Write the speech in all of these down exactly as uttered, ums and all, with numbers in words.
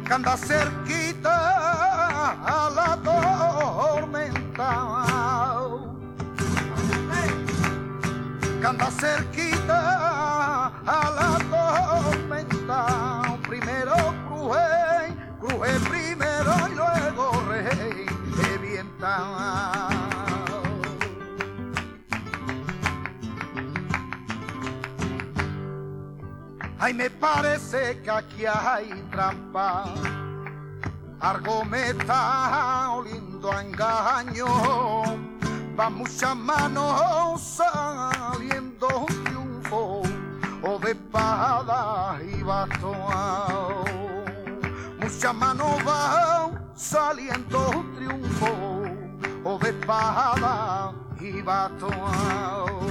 que anda cerquita a la tormenta, que anda cerquita a la tormenta. Primero cruje, cruje primero y luego rey de vienta. Ay, me parece que aquí hay trampa, algo me está oliendo a engaño, va muchas manos saliendo un triunfo, o de espada y bastón. Muchas manos van saliendo un triunfo, o de espada y bastón.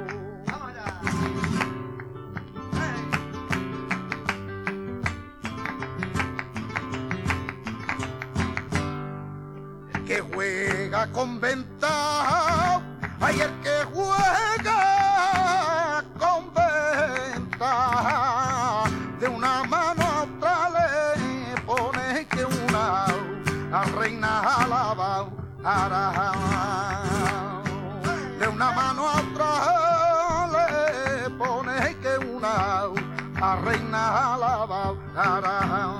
Que juega con ventaja, hay el que juega con ventaja, de una mano a otra le pone que una a reina alaba, ara, de una mano a otra le pone que una a reina alaba, ara.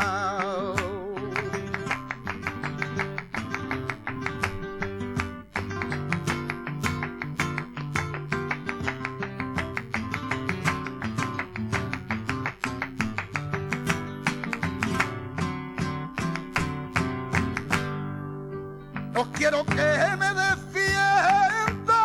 No quiero que me defienda,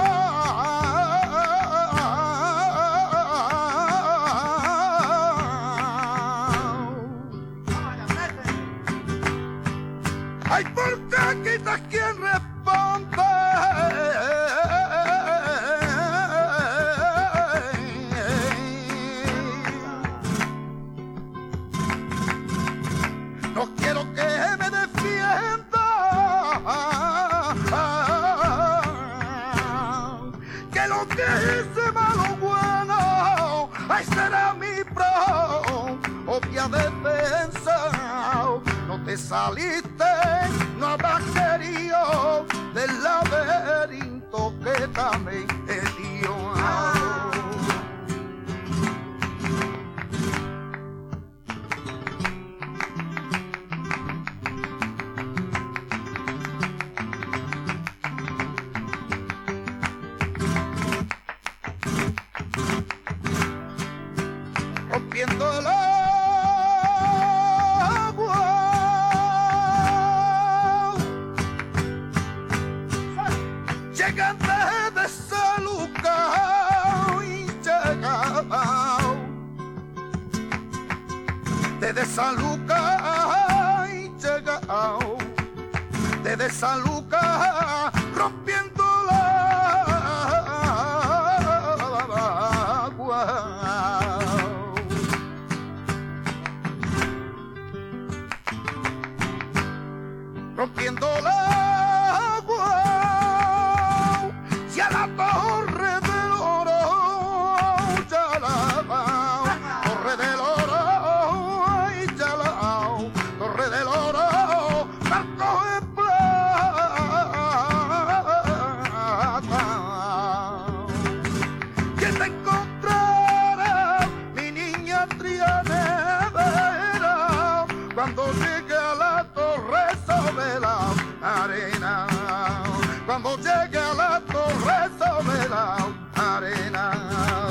ay, porque quitas quien responde. No quiero que me defienda, que lo que hice malo bueno, ay, será mi propia defensa. No te saliste, no habrás querido del laberinto que también te dio. Rompiendo el agua, llegan desde Saluca y llegan desde Saluca y llegan desde Saluca, rompiendo el agua. Rompiendo el agua, y a la torre del oro, ya la torre del oro, y ya la torre del oro, barco de plata. Que te encontrará, mi niña trianera, cuando llegue a la torre sobre la arena, cuando llegue a la torre sobre la arena.